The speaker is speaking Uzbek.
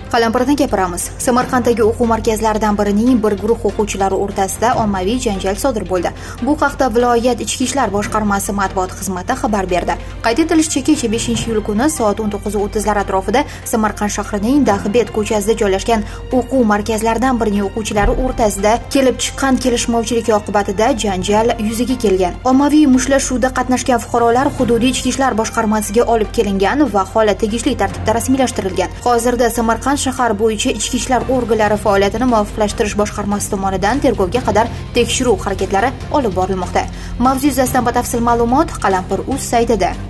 Qalampirdan gapiramiz. Samarqanddagi o'quv markazlaridan birining bir guruh o'quvchilari o'rtasida ommaviy janjal sodir bo'ldi. Bu haqda viloyat Ichki ishlar boshqarmasi matbuot xizmati xabar berdi. Qayd etilishicha, kecha 5-iyul kuni soat 19:30 atrofida Samarqand shahrining Daxbet ko'chasida joylashgan o'quv markazlaridan birining o'quvchilari o'rtasida kelib chiqqan kelishmovchilik oqibatida janjal yuzaga kelgan. Ommaviy mushtlashuvda qatnashgan fuqarolar hududiy Ichki ishlar boshqarmasiga olib kelingan va holat tegishli tartibda rasmiylashtirilgan. Hozirda Samarqand shahar bo'yicha ichki ishlar organlari faoliyatini muvofiqlashtirish boshqarmasi tomonidan tergovga qadar tekshiruv harakatlari olib borilmoqda. Mavzu yuzasidan batafsil ma'lumot Qalampir.uz saytida.